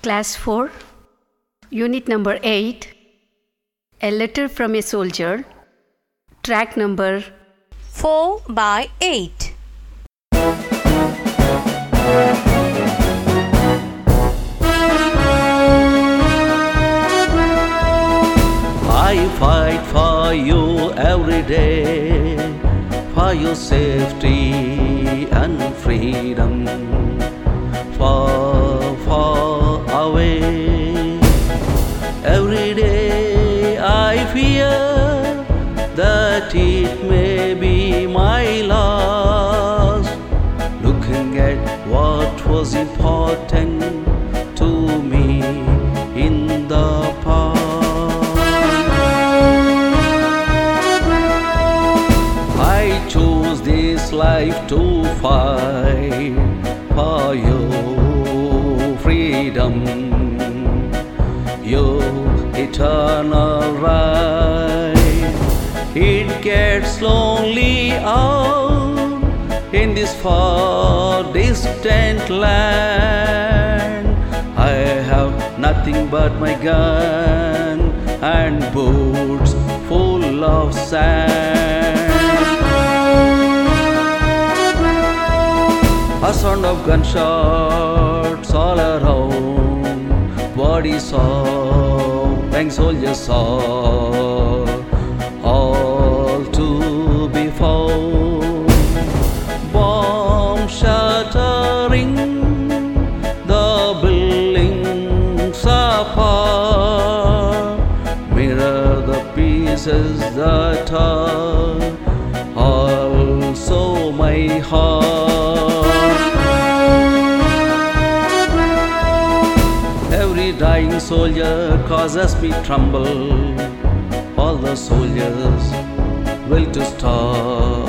Class 4, Unit number 8, A Letter from a Soldier, track number 4/8. I fight for you every day, for your safety and freedom, far away. Every day I fear that it may be my last, looking at what was important to me in the past. I chose this life to fight for your freedom, your eternal right. It gets lonely out in this far distant land. I have nothing but my gun and boots full of sand. A sound of gunshots all around, bodies of young soldiers saw, all to be found. Bombs shattering the buildings apart, mirror the pieces that are also my heart. Every dying soldier causes me tremble. All the soldiers will to start.